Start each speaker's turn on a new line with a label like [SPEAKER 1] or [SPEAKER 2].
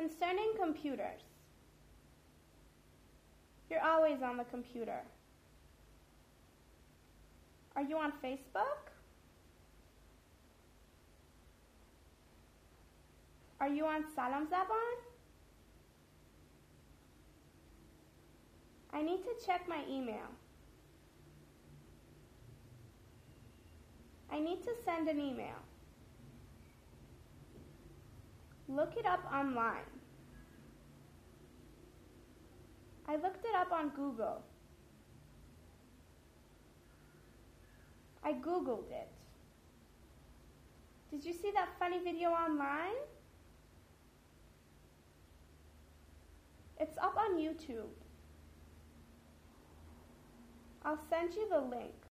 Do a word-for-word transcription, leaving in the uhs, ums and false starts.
[SPEAKER 1] concerning computers. You're always on the computer. Are you on Facebook? Are you on Salam Zaban? I need to check my email. I need to send an email. Look it up online. I looked it up on Google. I Googled it. Did you see that funny video online? It's up on YouTube. I'll send you the link.